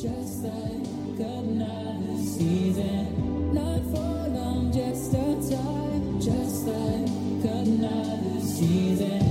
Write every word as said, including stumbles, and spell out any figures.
just like another season, not for long, just a time, just like another season.